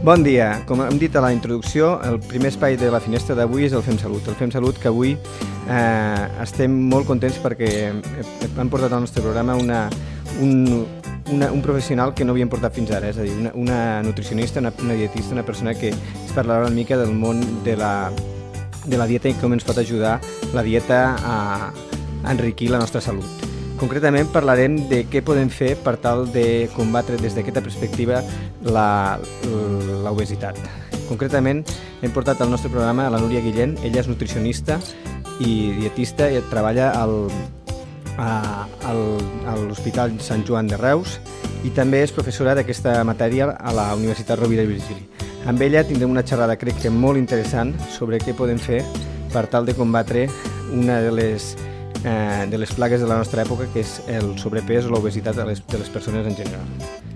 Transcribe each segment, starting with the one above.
Bon dia. Com hem dit a la introducció, el primer espai de la finestra d'avui és el Fem Salut. El Fem Salut que avui estem molt contents perquè hem portat al nostre programa un professional que no havíem portat fins ara, és a dir, una nutricionista, una dietista, una persona que ens parlarà una mica del món de la dieta i com ens pot ajudar la dieta a enriquir la nostra salut. Concretament parlarem de què podem fer per tal de combatre des d'aquesta perspectiva l'obesitat. Concretament hem portat al nostre programa a la Núria Guillén. Ella és nutricionista i dietista i treballa a l'Hospital Sant Joan de Reus i també és professora d'aquesta matèria a la Universitat Rovira i Virgili. Amb ella tindrem una xerrada, crec que molt interessant, sobre què podem fer per tal de combatre una de les plagues de la nostra època, que és el sobrepès o l'obesitat de les persones en general.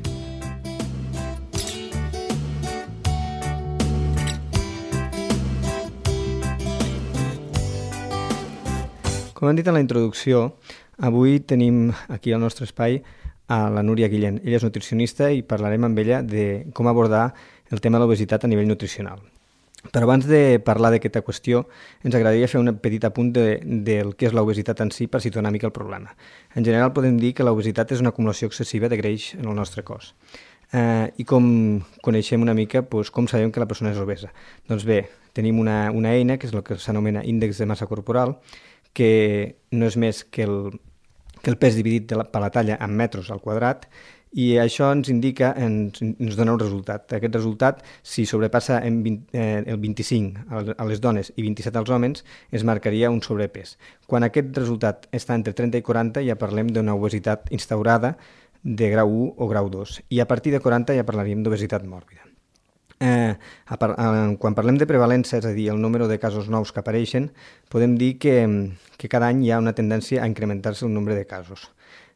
Com hem dit en la introducció, avui tenim aquí al nostre espai a la Núria Guillén. Ella és nutricionista i parlarem amb ella de com abordar el tema de l'obesitat a nivell nutricional. Però abans de parlar d'aquesta qüestió, ens agradaria fer un petit apunt del que és l'obesitat en si per situar una mica el problema. En general podem dir que l'obesitat és una acumulació excessiva de greix en el nostre cos. I com coneixem una mica, com sabem que la persona és obesa? Doncs bé, tenim una eina, que és el que s'anomena índex de massa corporal, que no és més que el pes dividit per la talla en metres al quadrat, i això ens indica, ens dona un resultat. Aquest resultat, si sobrepassa el 25 a les dones i 27 als homes, es marcaria un sobrepès. Quan aquest resultat està entre 30 i 40 ja parlem d'una obesitat instaurada de grau 1 o grau 2, i a partir de 40 ja parlaríem d'obesitat mòrbida. Quan parlem de prevalència, és a dir, el número de casos nous que apareixen, podem dir que cada any hi ha una tendència a incrementar-se el nombre de casos.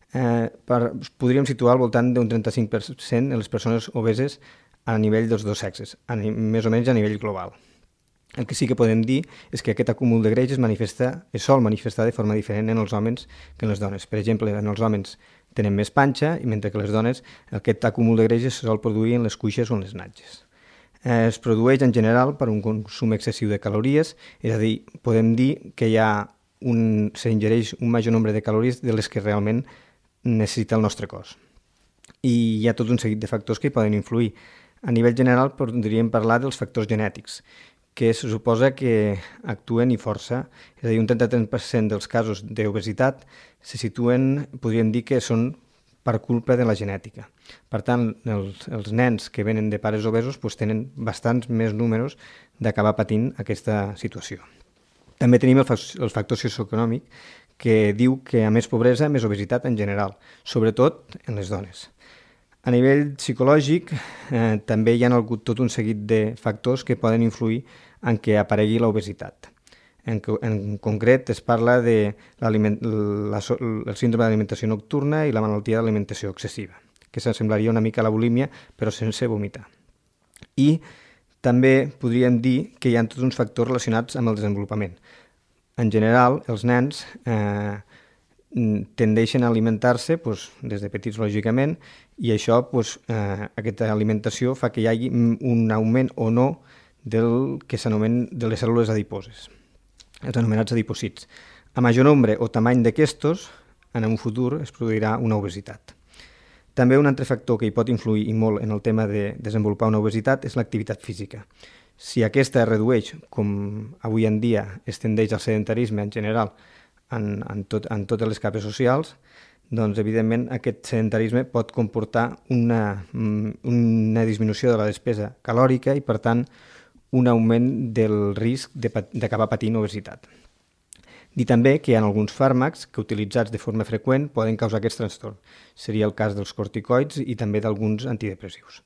Podríem situar al voltant d'un 35% de les persones obeses a nivell dels dos sexes, més o menys a nivell global. El que sí que podem dir és que aquest acúmul de greix es sol manifestar de forma diferent en els homes que en les dones. Per exemple, en els homes tenen més panxa, mentre que les dones aquest acúmul de greix es sol produir en les cuixes o en les natges. Es produeix en general per un consum excessiu de calories, és a dir, podem dir que s'ingereix un major nombre de calories de les que realment necessita el nostre cos. I hi ha tot un seguit de factors que hi poden influir. A nivell general podríem parlar dels factors genètics, que se suposa que actuen i força, és a dir, un 33% dels casos d'obesitat se situen, podríem dir que són per culpa de la genètica. Per tant, els nens que venen de pares obesos tenen bastants més números d'acabar patint aquesta situació. També tenim el factor socioeconòmic, que diu que a més pobresa, més obesitat en general, sobretot en les dones. A nivell psicològic, també hi ha hagut tot un seguit de factors que poden influir en què aparegui l'obesitat. En concret, es parla del síndrome d'alimentació nocturna i la malaltia d'alimentació excessiva, que s'assemblaria una mica a la bulímia, però sense vomitar. I també podríem dir que hi ha tots uns factors relacionats amb el desenvolupament. En general, els nens tendeixen a alimentar-se des de petits, lògicament, i això, aquesta alimentació fa que hi hagi un augment o no del que s'anomena de les cèl·lules adiposes, els anomenats adipocits. A major nombre o tamany d'aquestos, en un futur es produirà una obesitat. També un altre factor que hi pot influir i molt en el tema de desenvolupar una obesitat és l'activitat física. Si aquesta es redueix, com avui en dia es tendeix al sedentarisme en general en totes les capes socials, doncs evidentment aquest sedentarisme pot comportar una disminució de la despesa calòrica i per tant un augment del risc d'acabar patint obesitat. Dir també que hi ha alguns fàrmacs que utilitzats de forma freqüent poden causar aquest trastorn. Seria el cas dels corticoids i també d'alguns antidepressius.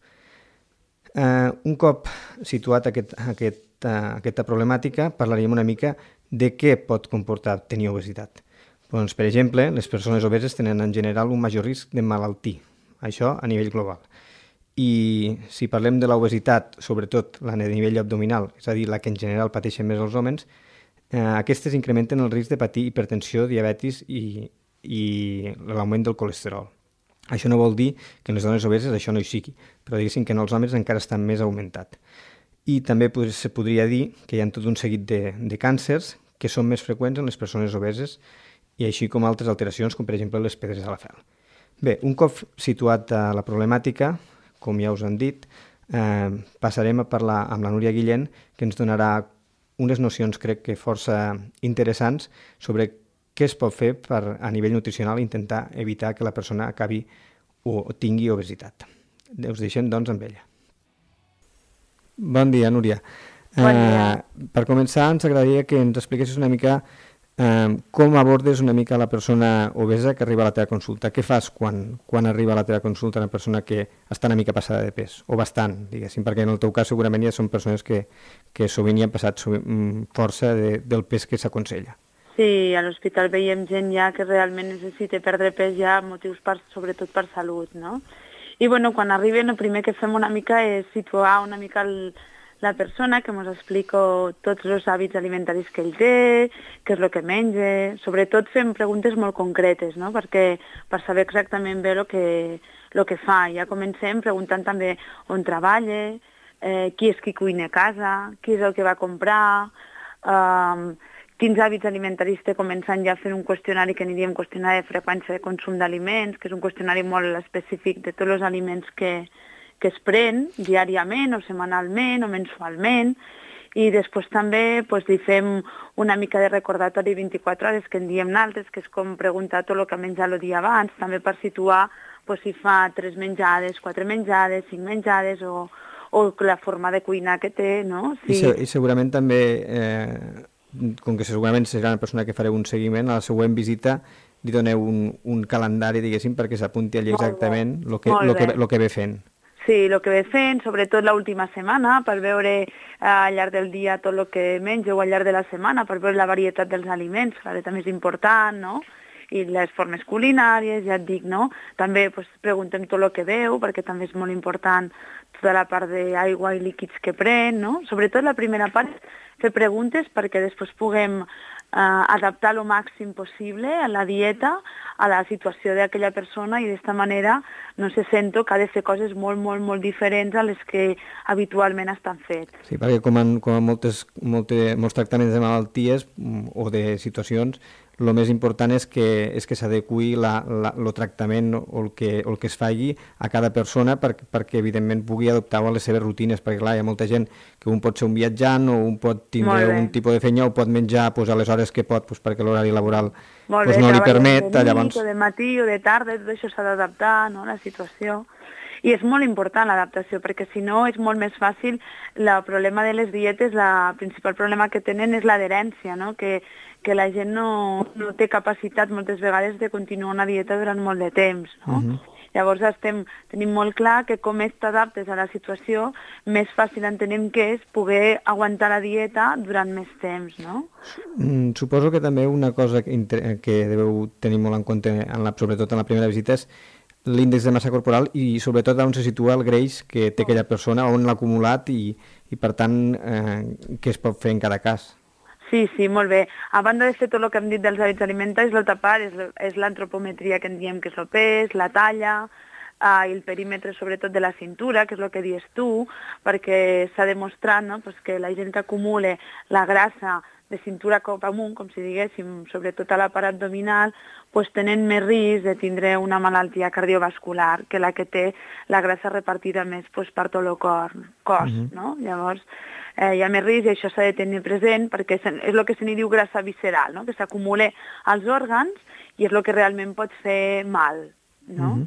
Un cop situat aquesta problemàtica, parlaríem una mica de què pot comportar tenir obesitat. Doncs, per exemple, les persones obeses tenen en general un major risc de malaltir, això a nivell global. I si parlem de l'obesitat, sobretot la de nivell abdominal, és a dir, la que en general pateixen més els homes, aquestes incrementen el risc de patir hipertensió, diabetis i l'augment del colesterol. Això no vol dir que en les dones obeses això no hi sigui, però diguéssim que en els homes encara està més augmentat. I també se podria dir que hi ha tot un seguit de càncers que són més freqüents en les persones obeses i així com altres alteracions, com per exemple les pedres a la fel. Bé, un cop situat a la problemàtica, com ja us hem dit, passarem a parlar amb la Núria Guillén, que ens donarà unes nocions, crec que força interessants, sobre què es pot fer per, a nivell nutricional, intentar evitar que la persona acabi o tingui obesitat. Us deixem, doncs, amb ella. Bon dia, Núria. Bon dia. Per començar, ens agradaria que ens expliquessis una mica com abordes una mica la persona obesa que arriba a la teva consulta. Què fas quan arriba a la teva consulta una persona que està una mica passada de pes, o bastant, diguéssim, perquè en el teu cas segurament ja són persones que sovint ja han passat força del pes que s'aconsella. Sí, a l'hospital veiem gent ja que realment necessita perdre pes ja motius sobretot per salut, no? I bueno, quan arriben el primer que fem una mica és situar una mica la persona, que ens explico tots els hàbits alimentaris que ell té, què és el que menja, sobretot fem preguntes molt concretes, no? Perquè per saber exactament bé el que fa. Ja comencem preguntant també on treballa, qui és qui cuina a casa, qui és el que va comprar, quins hàbits alimentaris té, començant ja a fer un qüestionari que aniríem qüestionari de freqüència de consum d'aliments, que és un qüestionari molt específic de tots els aliments que es pren diàriament o setmanalment o mensualment, i després també li fem una mica de recordatori 24 hores, que en diem naltres, que és com preguntar tot el que ha menjat el dia abans, també per situar si fa 3 menjades, 4 menjades, 5 menjades o la forma de cuinar que té, no? Sí. I segurament també, com que segurament serà una persona que fareu un seguiment, a la següent visita li doneu un calendari, diguéssim, perquè s'apunti allí exactament el que ve fent. Sí, el que ve fent, sobretot l'última setmana, per veure al llarg del dia tot el que menja o al llarg de la setmana, per veure la varietat dels aliments, que també és important, no? I les formes culinàries, ja et dic, no? També preguntem tot el que veu, perquè també és molt important tota la part d'aigua i líquids que pren, no? Sobretot la primera part, fer preguntes perquè després puguem adaptar el màxim possible a la dieta, a la situació d'aquella persona, i d'esta manera no se sento que ha de fer coses molt, molt, molt diferents a les que habitualment estan fets. Sí, perquè com en molts tractaments de malalties o de situacions, el més important és que s'adequi el tractament o el que es faci a cada persona perquè evidentment pugui adoptar-ho a les seves rutines, perquè clar, hi ha molta gent que un pot ser un viatjant o un pot tindre un tipus de feina o pot menjar a les hores que pot perquè l'horari laboral no li permet. Llavors... de matí o de tarda, tot això s'ha d'adaptar, no?, a la situació. I és molt important l'adaptació, perquè si no és molt més fàcil. El problema de les dietes, el principal problema que tenen és l'adherència, no?, que la gent no té capacitat moltes vegades de continuar una dieta durant molt de temps, no? Llavors tenim molt clar que com més t'adaptes a la situació, més fàcil entenem que és poder aguantar la dieta durant més temps, no? Suposo que també una cosa que deveu tenir molt en compte, sobretot en la primera visita, és l'índex de massa corporal i sobretot on se situa el greix que té aquella persona, on l'ha acumulat i per tant què es pot fer en cada cas. Sí, molt bé. A banda de fer tot el que hem dit dels hàbits alimentaris, l'altra part és l'antropometria, que en diem que és el pes, la talla, i el perímetre sobretot de la cintura, que és el que dius tu, perquè s'ha demostrat, no?, que la gent que acumula la grassa de cintura cap amunt, com si diguéssim, sobretot a la part abdominal, tenen més risc de tindre una malaltia cardiovascular que la que té la grassa repartida més per tot el cos, no? Llavors, hi ha més risc i això s'ha de tenir present perquè és el que se n'hi diu grassa visceral, no?, que s'acumula als òrgans i és el que realment pot fer mal, no?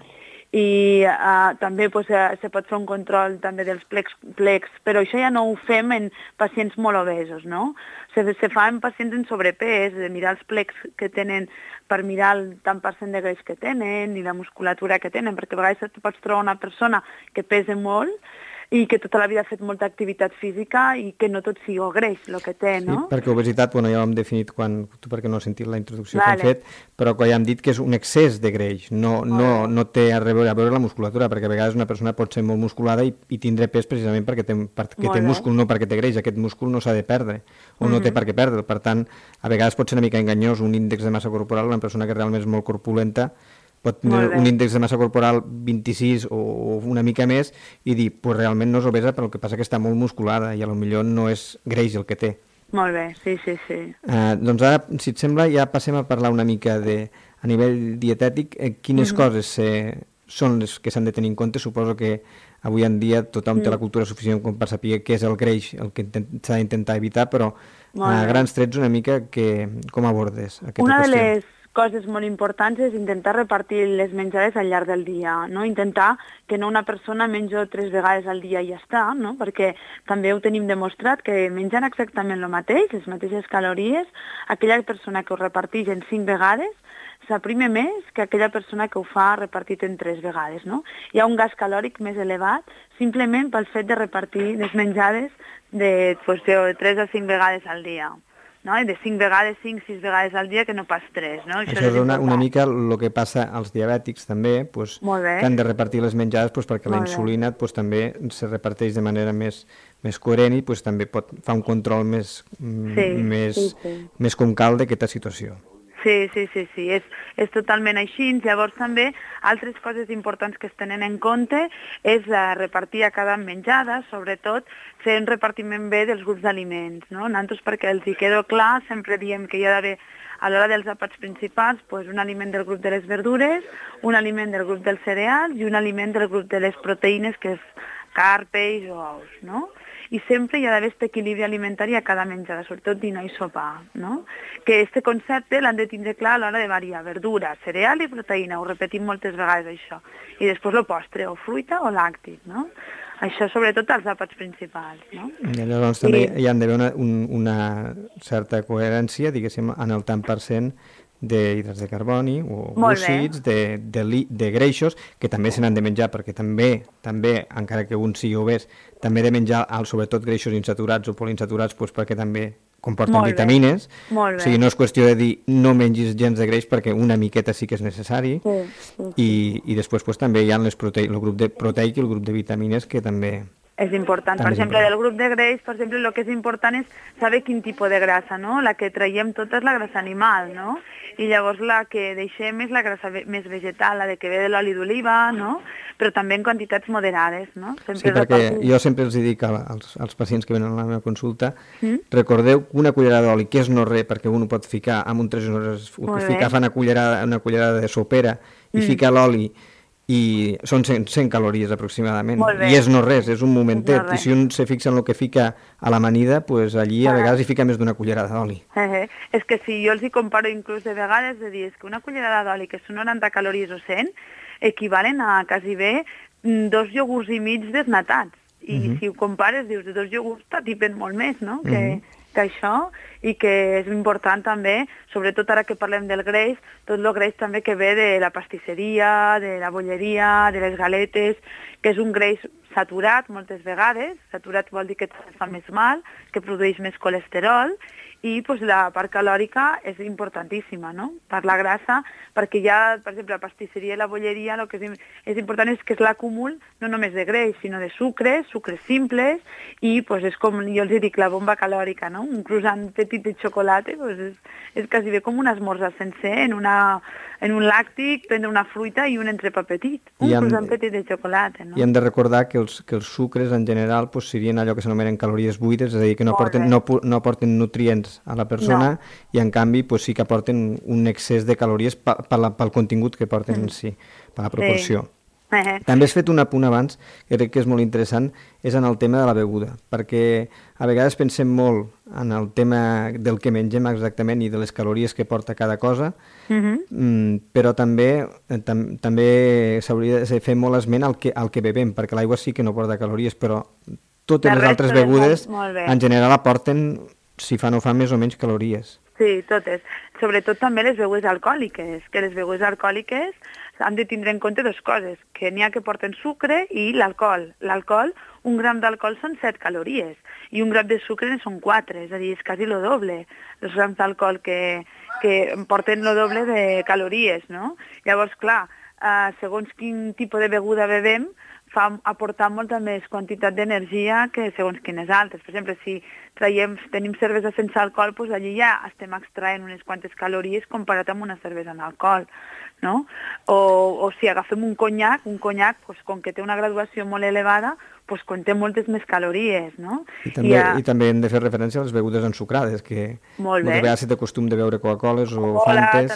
I també se pot fer un control també dels plecs, però això ja no ho fem en pacients molt obesos, no? Se fa en pacients en sobrepès, de mirar els plecs que tenen per mirar el tant percent de greix que tenen i la musculatura que tenen, perquè a vegades pots trobar una persona que pesa molt i que tota la vida ha fet molta activitat física i que no tot sigui greix el que té, no? Sí, perquè obesitat, ja ho hem definit tu perquè no has sentit la introducció que hem fet, però ja hem dit que és un excés de greix, no té a veure la musculatura, perquè a vegades una persona pot ser molt musculada i tindre pes precisament perquè té múscul, no perquè té greix. Aquest múscul no s'ha de perdre, o no té per què perdre. Per tant, a vegades pot ser una mica enganyós un índex de massa corporal, una persona que realment és molt corpulenta, pot tenir un índex de massa corporal 26 o una mica més i dir, pues realment no és obesa, però el que passa que està molt musculada i potser no és greix el que té. Molt bé, sí. Doncs ara, si et sembla, ja passem a parlar una mica a nivell dietètic, quines coses són les que s'han de tenir en compte. Suposo que avui en dia tothom té la cultura suficient com per saber què és el greix, el que s'ha d'intentar evitar, però a grans trets una mica com abordes aquesta qüestió. Una de les coses molt importants és intentar repartir les menjades al llarg del dia, no? Intentar que no una persona mengi 3 vegades al dia i ja està, no? Perquè també ho tenim demostrat que menjant exactament el mateix, les mateixes calories, aquella persona que ho reparteix en 5 vegades s'aprime més que aquella persona que ho fa repartit en 3 vegades, no? Hi ha un gas calòric més elevat simplement pel fet de repartir les menjades de 3 a 5 vegades al dia. No? I de 5 vegades, 5-6 vegades al dia que no pas 3. No? Això és una mica el que passa als diabètics també, que han de repartir les menjades perquè la insulina també se reparteix de manera més coherent i també fa un control més com cal d'aquesta situació. Sí, és totalment així. Llavors també altres coses importants que es tenen en compte és repartir a cada menjada, sobretot fer un repartiment bé dels grups d'aliments. No? Nosaltres, perquè els hi queda clar, sempre diem que hi ha d'haver a l'hora dels àpats principals un aliment del grup de les verdures, un aliment del grup dels cereals i un aliment del grup de les proteïnes, que és carn, peix o ous, no? I sempre hi ha d'haver aquest equilibri alimentari a cada menjada, sobretot dinar i sopar, no? Que aquest concepte l'han de tindre clar a l'hora de variar verdura, cereal i proteïna, ho repetim moltes vegades això, i després el postre, o fruita o làctic, no? Això sobretot als àpats principals, no? I llavors també hi ha d'haver una certa coherència, diguéssim, en el tant per cent d'hidrats de carboni o glúcids, de greixos, que també se n'han de menjar, perquè també, encara que un sigui obès, també de menjar sobretot greixos insaturats o poliinsaturats perquè també comporten vitamines. O sigui, no és qüestió de dir no mengis gens de greix perquè una miqueta sí que és necessari. I després també hi ha el grup de proteic i el grup de vitamines que també... És important. Per exemple, del grup de greix, per exemple, el que és important és saber quin tipus de grassa, no? La que traiem tota és la grassa animal, no? I llavors la que deixem és la grassa més vegetal, la que ve de l'oli d'oliva, no? Però també en quantitats moderades, no? Sí, perquè jo sempre els dic als pacients que venen a la meva consulta, recordeu que una cullerada d'oli, que és no res, perquè un ho pot ficar amb un 3 hores, fa una cullerada de sopera i fica l'oli, i són 100 calories aproximadament, i és no res, és un momentet, i si un se fixa en el que fica a l'amanida, allí a vegades hi fica més d'una cullerada d'oli. És que si jo els hi comparo inclús de vegades, de dir, és que una cullerada d'oli, que són 90 calories o 100, equivalen a quasi bé 2 iogurts i mig desnatats, i si ho compares, dius, 2 iogurts t'atipen molt més, no?, que això, i que és important també, sobretot ara que parlem del greix, tot el greix també que ve de la pastisseria, de la bolleria, de les galetes, que és un greix saturat moltes vegades, saturat vol dir que fa més mal, que produeix més colesterol, i la part calòrica és importantíssima, no?, per la grassa, perquè ja, per exemple, la pastisseria i la bolleria, el que és important és que és l'acúmul no només de greix, sinó de sucres simples, i és com, jo els dic, la bomba calòrica, no?, un croissant petit de xocolata, és quasi bé com un esmorzar sencer en un làctic, prendre una fruita i un entrepà petit, un croissant petit de xocolata, no? I hem de recordar que els sucres en general serien allò que s'anomenen calories buides, és a dir, que no aporten nutrients a la persona, i en canvi sí que aporten un excés de calories pel contingut que porten en si, per la proporció. També has fet un apunt abans, que crec que és molt interessant, és en el tema de la beguda, perquè a vegades pensem molt en el tema del que mengem exactament i de les calories que porta cada cosa, però també s'hauria de fer molt esment al que bevem, perquè l'aigua sí que no porta calories, però totes les altres begudes en general aporten, si fa no fa, més o menys calories. Sí, totes. Sobretot també les begudes alcohòliques, que les begudes alcohòliques han de tindre en compte 2 coses, que n'hi ha que porten sucre i l'alcohol. L'alcohol, un gram d'alcohol són 7 calories i un gram de sucre en són 4, és a dir, és quasi el doble. Els grams d'alcohol que porten el doble de calories, no? Llavors, clar, segons quin tipus de beguda bevem, fa aportar molta més quantitat d'energia que segons quines altres. Per exemple, si tenim cervesa sense alcohol, doncs allí ja estem extraient unes quantes calories comparat amb una cervesa amb alcohol, no? O si agafem un conyac, doncs, com que té una graduació molt elevada, doncs conté moltes més calories, no? I també hem de fer referència a les begudes ensucrades, que moltes vegades si té costum de beure Coca-Coles o Fantes.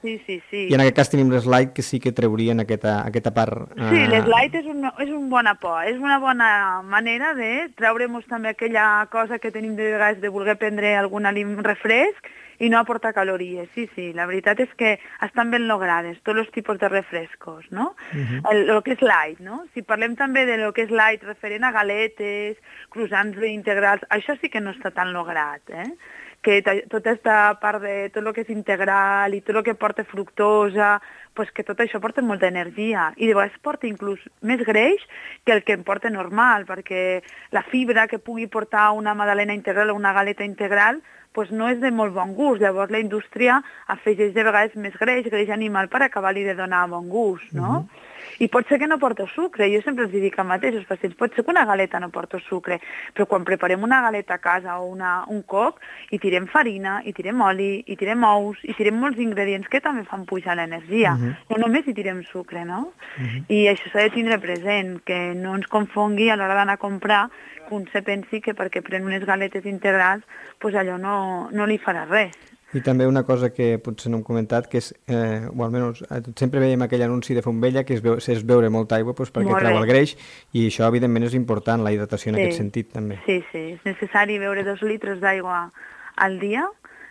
Sí. I en aquest cas tenim les light, que sí que treurien aquesta part. Sí, les light és un bon aport, és una bona manera de treure-nos també aquella cosa que tenim de vegades de voler prendre algun refresc i no aporta calories. Sí, la veritat és que estan ben logrades tots els tipus de refrescos, no? El que és light, no? Si parlem també de lo que és light referent a galetes, croissants integrals, això sí que no està tan lograt, que tota aquesta part de tot el que és integral i tot el que porta fructosa, pues que tot això porta molta energia i de vegades porta inclús més greix que el que em porta normal, perquè la fibra que pugui portar una magdalena integral o una galeta integral pues no és de molt bon gust. Llavors la indústria afegeix de vegades més greix animal per acabar-li de donar bon gust, no? I pot ser que no porta sucre, jo sempre els dic al mateix als pacients, pot ser que una galeta no porta sucre, però quan preparem una galeta a casa o un coc, hi tirem farina, hi tirem oli, hi tirem ous, hi tirem molts ingredients que també fan pujar l'energia, no només hi tirem sucre, no? I això s'ha de tindre present, que no ens confongui a l'hora d'anar a comprar, que un se pensi que perquè pren unes galetes integrals, pues allò no li farà res. I també una cosa que potser no hem comentat, que és, o almenys sempre veiem aquell anunci de Fontvella que és beure molta aigua perquè treu el greix, i això evidentment és important, la hidratació en aquest sentit també. Sí, és necessari beure 2 litres d'aigua al dia,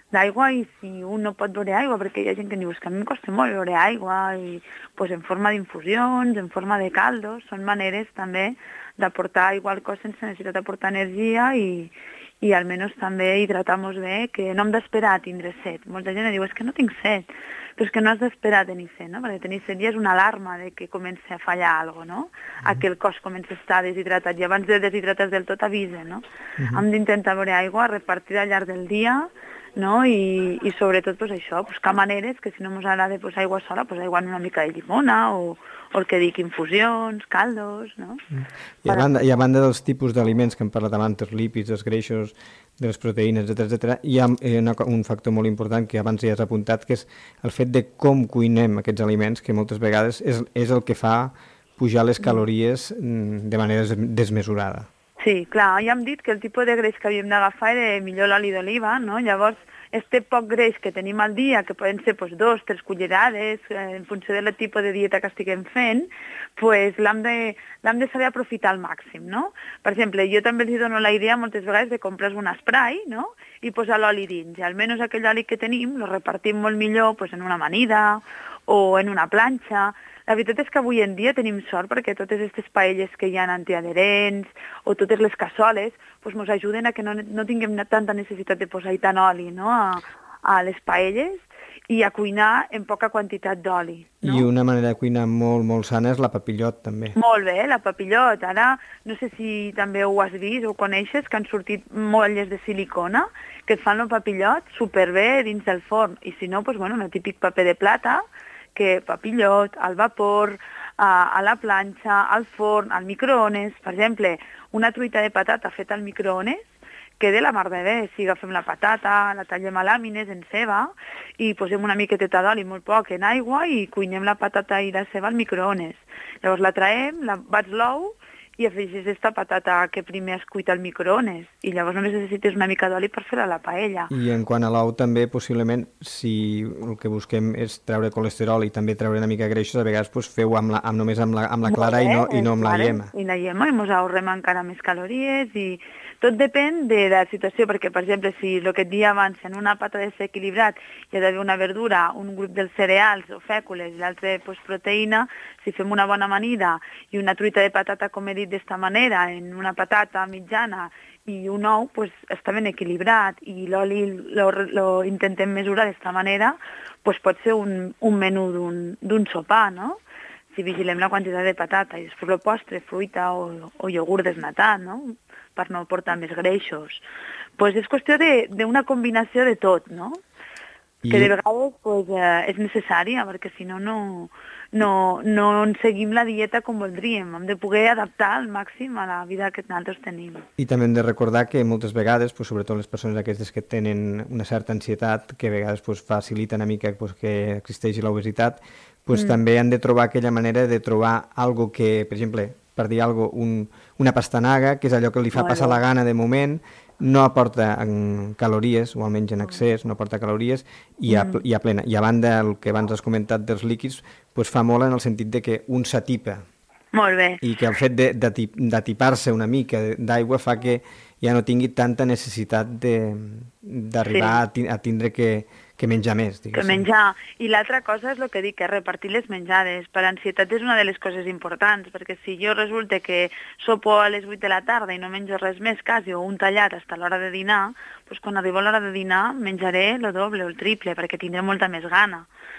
i si un no pot beure aigua, perquè hi ha gent que diu que a mi em costa molt beure aigua, i pues, en forma d'infusions, en forma de caldos, són maneres també d'aportar aigua al cos sense necessitat d'aportar energia i almenys també hidratar-nos bé, que no hem d'esperar a tindre set. Molta gent diu, és que no tinc set, però és que no has d'esperar a tenir set, no? Perquè tenir set ja és una alarma de que comença a fallar alguna cosa, no? A que el cos comença a estar deshidratat, i abans de deshidratar del tot avisa, no? Hem d'intentar beure aigua repartida al llarg del dia, no? I sobretot pues, això, buscar maneres que si no ens agrada pues, aigua sola, pues, aigua amb una mica de llimona o el que dic infusions, caldos, no? I a banda dels tipus d'aliments que hem parlat abans, els lípids, els greixos, de les proteïnes, etc., hi ha un factor molt important que abans ja has apuntat, que és el fet de com cuinem aquests aliments, que moltes vegades és el que fa pujar les calories de manera desmesurada. Sí, clar, ja hem dit que el tipus de greix que havíem d'agafar era millor l'oli d'oliva, no? Llavors, este poc greix que tenim al dia, que poden ser 2, 3 cullerades, en funció del tipus de dieta que estiguem fent, pues l'hem de saber aprofitar al màxim, no? Per exemple, jo també els dono la idea moltes vegades de comprar un spray, no? I posar l'oli dins. I almenys aquell oli que tenim lo repartim molt millor pues, en una amanida o en una planxa. La veritat és que avui en dia tenim sort perquè totes aquestes paelles que hi ha antiadherents o totes les cassoles pues, ens ajuden a que no tinguem tanta necessitat de posar tant oli, no? a les paelles i a cuinar en poca quantitat d'oli. No? I una manera de cuinar molt, molt sana és la papillot, també. Molt bé, la papillot. Ara, no sé si també ho has vist o coneixes, que han sortit molles de silicona que et fan el papillot superbé dins del forn. I si no, pues, bueno, un típic paper de plata, que papillot, al vapor, a la planxa, al forn, al microones. Per exemple, una truita de patata feta al microones queda la mar de bé. Si agafem la patata, la tallem a làmines en ceba i posem una miqueteta d'oli, molt poc, en aigua i cuinem la patata i la ceba al microones. Llavors la traiem, la bats l'ou i afegis aquesta patata que primer has cuit al microones i llavors només necessites una mica d'oli per fer-la a la paella. I en quant a l'ou també, possiblement, si el que busquem és treure colesterol i també treure una mica greixos, a vegades pues, feu només amb la clara i no amb la llema. I la llema, i ens ahorrem encara més calories i tot depèn de la situació, perquè, per exemple, si el que et dia abans en una pata de ser equilibrat hi ha d'haver una verdura, un grup dels cereals o fècules i l'altre pues, proteïna, si fem una bona amanida i una truita de patata, com he dit d'esta manera, en una patata mitjana i un ou, pues, està ben equilibrat i l'oli lo intentem mesurar d'esta manera, pues, pot ser un menú d'un sopar, no? Si vigilem la quantitat de patata i després el postre, fruita o iogurt desnatat, no? Per no portar més greixos. Pues és qüestió d'una combinació de tot, no? que de vegades pues, és necessària, perquè si no, no en seguim la dieta com voldríem. Hem de poder adaptar al màxim a la vida que nosaltres tenim. I també hem de recordar que moltes vegades, pues, sobretot les persones aquestes que tenen una certa ansietat, que a vegades pues, facilita una mica pues, que existeixi l'obesitat, pues, també han de trobar aquella manera de trobar algo que, per exemple, per dir alguna cosa, una pastanaga, que és allò que li fa passar la gana de moment, no aporta calories, o almenys en excés, no aporta calories, i a plena. I a banda, el que abans has comentat dels líquids, pues fa molt en el sentit de que un s'atipa. Molt bé. I que el fet d'atipar-se una mica d'aigua fa que ja no tingui tanta necessitat d'arribar a tindre que menjar més, diguéssim. Que menjar. I l'altra cosa és el que dic, que repartir les menjades. Per ansietat és una de les coses importants, perquè si jo resulta que sopo a les 8 de la tarda i no menjo res més quasi, o un tallat fins a l'hora de dinar, doncs quan arribo a l'hora de dinar menjaré el doble o el triple, perquè tindré molta més gana.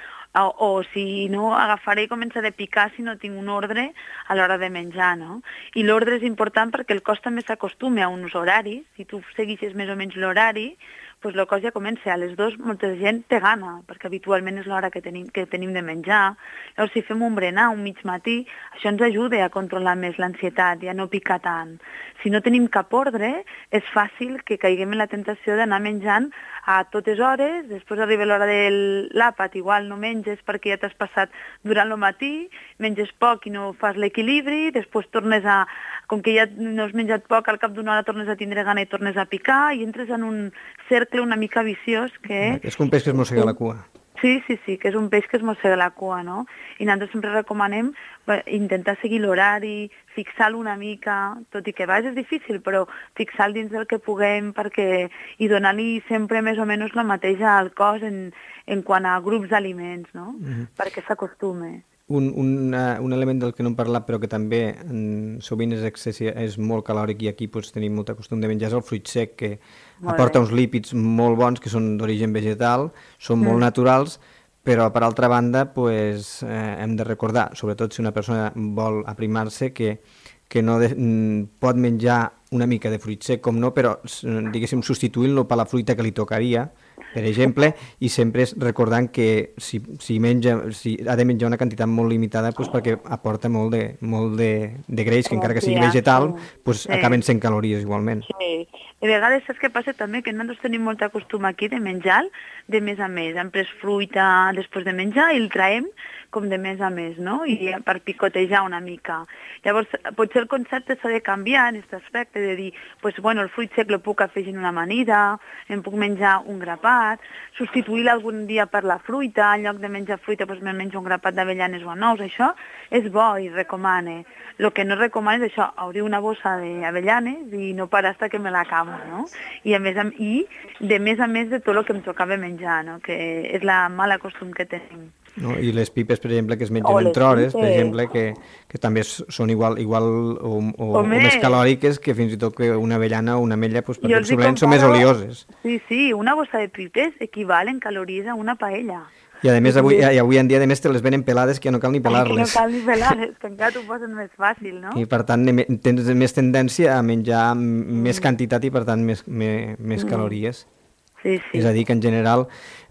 O si no, agafaré i començaré a picar si no tinc un ordre a l'hora de menjar, no? I l'ordre és important perquè el cos també s'acostuma a uns horaris. Si tu segueixes més o menys l'horari, doncs el cos ja comença. A les 2 molta gent té gana, perquè habitualment és l'hora que tenim de menjar. Llavors, si fem un berenar, un mig matí, això ens ajuda a controlar més l'ansietat i a no picar tant. Si no tenim cap ordre, és fàcil que caiguem en la tentació d'anar menjant a totes hores, després arriba l'hora de l'àpat, igual no menges perquè ja t'has passat durant el matí, menges poc i no fas l'equilibri, després tornes a, com que ja no has menjat poc, al cap d'una hora tornes a tindre gana i tornes a picar, i entres en un cercle una mica viciós que... És com un peix que es mossega la cua. Sí, que és un peix que es mossega la cua, no? I nosaltres sempre recomanem intentar seguir l'horari, fixar-lo una mica, tot i que a vegades és difícil, però fixar-lo dins del que puguem i donar-li sempre més o menys la mateixa al cos en quant a grups d'aliments, no? Perquè s'acostume. Un element del que no hem parlat però que també sovint és molt calòric i aquí tenim molt costum de menjar és el fruit sec, que aporta uns lípids molt bons que són d'origen vegetal, són molt naturals, però per altra banda hem de recordar, sobretot si una persona vol aprimar-se, que no pot menjar una mica de fruit sec com no, però diguéssim substituint-lo per la fruita que li tocaria, per exemple, i sempre recordant que si ha de menjar una quantitat molt limitada perquè aporta molt de greix, que encara que sigui vegetal, acaben sent calories igualment. Sí. De vegades saps què passa també? Que nosaltres tenim molt costum aquí de menjar de més a més. Hem pres fruita després de menjar i el traiem com de més a més, no? I per picotejar una mica. Llavors, potser el concepte s'ha de canviar en aquest aspecte, de dir, el fruit sec el puc afegir en una amanida, em puc menjar un grapat, substituir-lo algun dia per la fruita, en lloc de menjar fruita me'n menjo un grapat d'avellanes o nous, això és bo i recomane. El que no recomana és això, obrir una bossa d'avellanes i no parar fins que me l'acabo, no? I de més a més de tot el que em tocava menjar, no? Que és la mala costum que tenim. No? I les pipes, per exemple, que es mengen en trores, per exemple, que també són igual o més calòriques que fins i tot que una avellana o una ametlla, perquè possiblement són més olioses. Sí, una bossa de pipes equival en calories a una paella. I a més, avui en dia te les venen pelades que ja no cal ni pelar-les. Que no cal ni pelar-les, que encara t'ho posen més fàcil, no? I per tant tens més tendència a menjar més quantitat i per tant més calories. Sí. És a dir, que en general...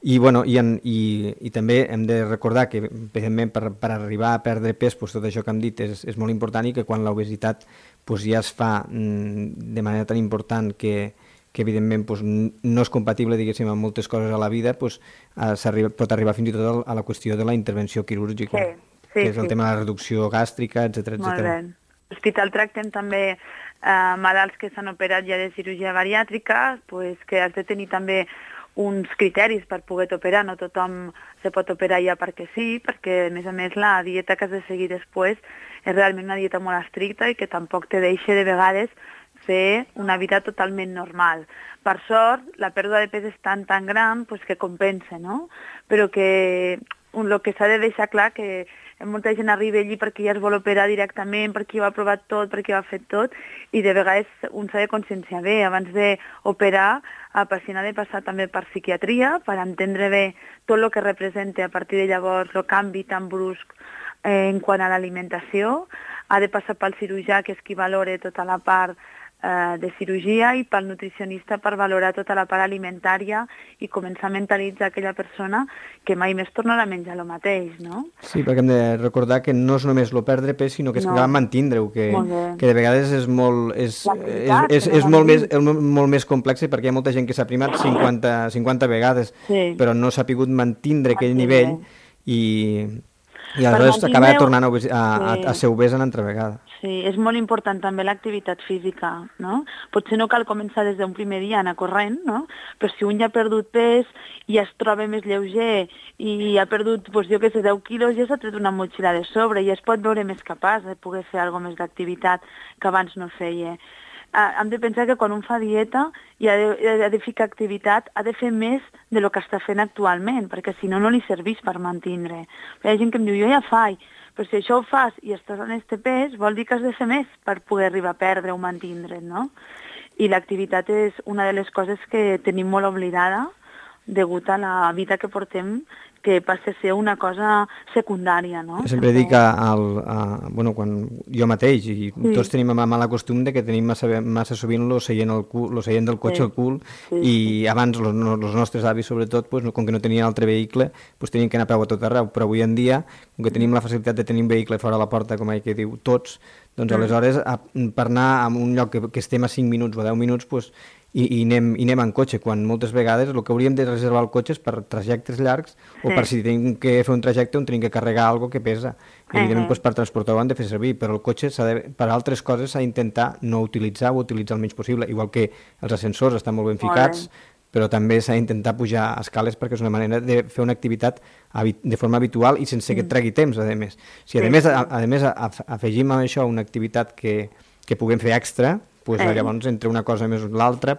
I també hem de recordar que, evidentment, per arribar a perdre pes, tot això que hem dit és molt important, i que quan l'obesitat ja es fa de manera tan important que evidentment no és compatible, diguéssim, amb moltes coses a la vida, pot arribar fins i tot a la qüestió de la intervenció quirúrgica, que és el tema de la reducció gàstrica, etc. Molt bé. A l'hospital tractem també malalts que s'han operat ja de cirurgia bariàtrica, que has de tenir també uns criteris per poder operar, no tothom se pot operar ja perquè sí, perquè a més la dieta que has de seguir després és realment una dieta molt estricta i que tampoc te deixa de vegades fer una vida totalment normal. Per sort, la pèrdua de pes és tan gran que compensa, no? Però que el que s'ha de deixar clar que molta gent arriba allí perquè ja es vol operar directament, perquè ho ha provat tot, perquè ho ha fet tot, i de vegades un s'ha de conscienciar bé. Abans d'operar, el pacient ha de passar també per psiquiatria per entendre bé tot el que representa a partir de llavors el canvi tan brusc en quant a l'alimentació. Ha de passar pel cirurgià, que és qui valora tota la part de cirurgia, i pel nutricionista per valorar tota la part alimentària i començar a mentalitzar aquella persona que mai més tornarà a menjar el mateix, no? Sí, perquè hem de recordar que no és només el perdre pes, sinó que és cal mantenir-ho, que de vegades és molt més complex, perquè hi ha molta gent que s'ha primat 50 vegades, però no s'ha pogut mantenir aquell nivell i aleshores acaba tornant a ser obès una altra vegada. Sí, és molt important també l'activitat física, no? Potser no cal començar des d'un primer dia a anar corrent, no? Però si un ja ha perdut pes i es troba més lleuger i ha perdut, doncs, jo què sé, 10 quilos, ja s'ha tret una motxilla de sobre i es pot veure més capaç de poder fer alguna més d'activitat que abans no feia. Hem de pensar que quan un fa dieta i ha de ficar activitat, ha de fer més de lo que està fent actualment, perquè si no, no li serveix per mantenir. Hi ha gent que em diu, jo ja faig, però si això ho fas i estàs en este pes, vol dir que has de fer més per poder arribar a perdre o mantindre't, no? I l'activitat és una de les coses que tenim molt oblidada degut a la vida que portem, que passa a ser una cosa secundària, no? Sempre dic quan jo mateix, i tots tenim el mal costum de que tenim massa sovint lo seient del cotxe al cul, i abans els nostres avis, sobretot, com que no tenien altre vehicle, tenien que anar a peu a tot arreu, però avui en dia, com que tenim la facilitat de tenir un vehicle fora a la porta, com que diu tots, doncs aleshores, per anar a un lloc que estem a 5 minuts o 10 minuts, i anem en cotxe, quan moltes vegades el que hauríem de reservar el cotxe és per trajectes llargs o per si tenim que fer un trajecte on tenim que carregar alguna cosa que pesa. Evidentment, per transportar-ho han de fer servir, però el cotxe per altres coses s'ha d'intentar no utilitzar o utilitzar el menys possible, igual que els ascensors estan molt ben ficats, però també s'ha d'intentar pujar escales perquè és una manera de fer una activitat de forma habitual i sense que et tregui temps, a més. Si a més afegim a això una activitat que puguem fer extra, llavors entre una cosa més l'altra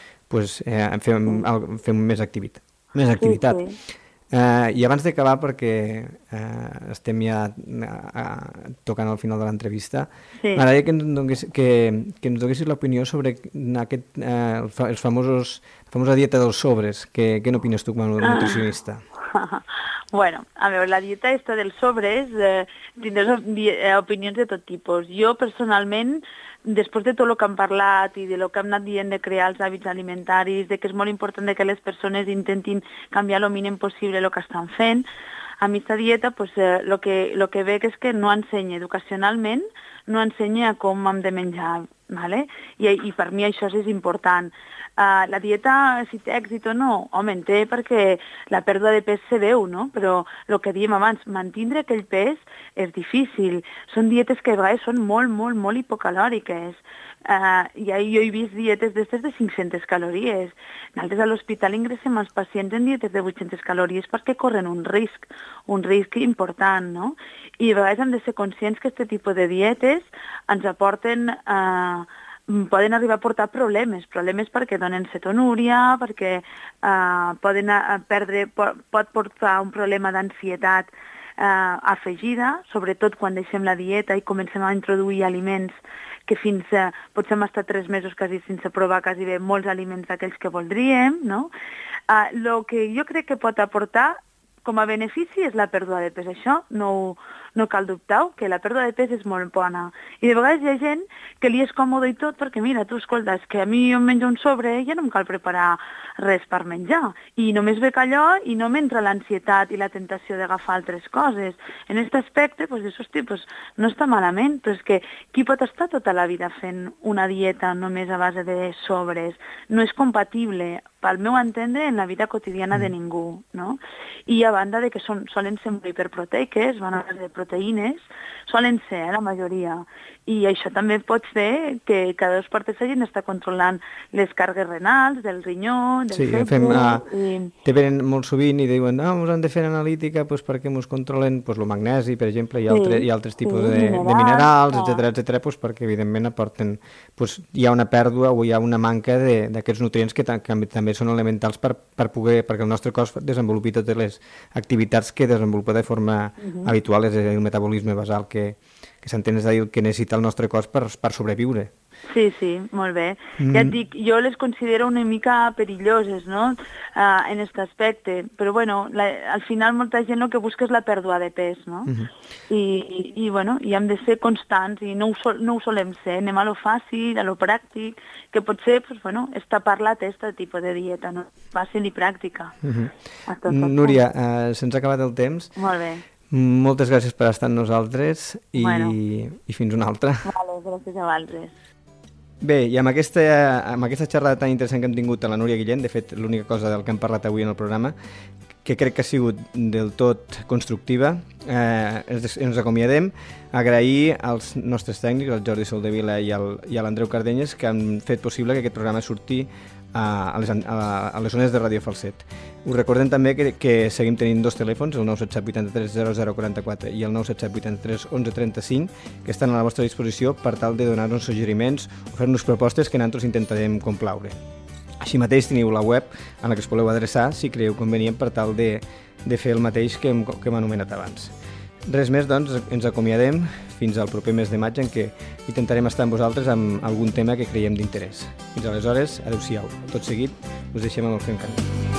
fem més activitat. I abans d'acabar, perquè estem ja tocant al final de l'entrevista, m'agradaria que ens donessis l'opinió sobre la famosa dieta dels sobres. Què n'opines tu com a nutricionista? Bueno, a veure, la dieta dels sobres tindràs opinions de tot tipus. Jo, personalment, després de tot el que hem parlat i de lo que hem anat dient de crear els hàbits alimentaris, de que és molt important que les persones intentin canviar el mínim possible el que estan fent, a mi aquesta dieta el que veig és que no ensenya educacionalment, no ensenya com hem de menjar, ¿vale? I per mi això és important. La dieta, si té èxit o no, home, en té perquè la pèrdua de pes se veu, no? Però el que dèiem abans, mantenir aquell pes és difícil. Són dietes que a vegades són molt, molt, molt hipocalòriques. Jo he vist dietes d'estes de 500 calories. Nosaltres a l'hospital ingressem els pacients en dietes de 800 calories perquè corren un risc important, no? I a vegades hem de ser conscients que aquest tipus de dietes ens aporten poden arribar a portar problemes perquè donen cetonúria, perquè pot portar un problema d'ansietat afegida, sobretot quan deixem la dieta i comencem a introduir aliments que potser hem estat 3 mesos quasi sense provar quasi bé molts aliments d'aquells que voldríem, no? El que jo crec que pot aportar com a benefici és la pèrdua de pes. Això no cal dubtar que la pèrdua de pes és molt bona. I de vegades hi ha gent que li és còmode i tot perquè, mira, tu escolta, és que a mi em menjo un sobre i ja no em cal preparar res per menjar. I només bec allò i no m'entra l'ansietat i la tentació d'agafar altres coses. En aquest aspecte, no està malament, però és que qui pot estar tota la vida fent una dieta només a base de sobres? No és compatible, pel meu entendre, en la vida quotidiana de ningú, no? I a banda de que solen ser molt hiperproteiques, van a base de proteïnes, solen ser la majoria. I això també pot fer que cada 2 per 3 hagin d'estar controlant les càrregues renals, del rinyó, del febre... Te venen molt sovint i diuen ens han de fer analítica perquè ens controlen el magnesi, per exemple, i altres tipus de minerals, etc., perquè evidentment aporten... Hi ha una pèrdua o hi ha una manca d'aquests nutrients que també són elementals perquè el nostre cos desenvolupi totes les activitats que desenvolupa de forma habitual, és el metabolisme basal que s'entén és a dir el que necessita el nostre cos per sobreviure. Sí, molt bé. Ja et dic, jo les considero una mica perilloses, no?, en aquest aspecte, però bueno, al final molta gent el que busca és la pèrdua de pes, no? I bueno, i hem de ser constants i no ho solem ser, anem a lo fàcil, a lo pràctic, que potser, pues, bueno, és tapar la testa, tipus de dieta, no? Fàcil i pràctica. Núria, se'ns ha acabat el temps. Molt bé. Moltes gràcies per estar amb nosaltres i fins una altra. Vale, gràcies a vosaltres. Bé, i amb aquesta xerrada tan interessant que hem tingut a la Núria Guillén, de fet, l'única cosa del que hem parlat avui en el programa, que crec que ha sigut del tot constructiva, ens acomiadem. Agrair als nostres tècnics, el Jordi Soldevila i l'Andreu Cardenyes, que han fet possible que aquest programa surti a les zones de Ràdio Falset. Us recordem també que seguim tenint dos telèfons, el 977 83 0044 i el 977 83 1135, que estan a la vostra disposició per tal de donar-nos suggeriments o fer-nos propostes que nosaltres intentarem complaure. Així mateix teniu la web en la que us podeu adreçar si creieu convenient per tal de fer el mateix que hem anomenat abans. Res més, doncs, ens acomiadem fins al proper mes de maig en què intentarem estar amb vosaltres amb algun tema que creiem d'interès. Fins aleshores, adeu-siau. Tot seguit, us deixem amb el Fem Camí.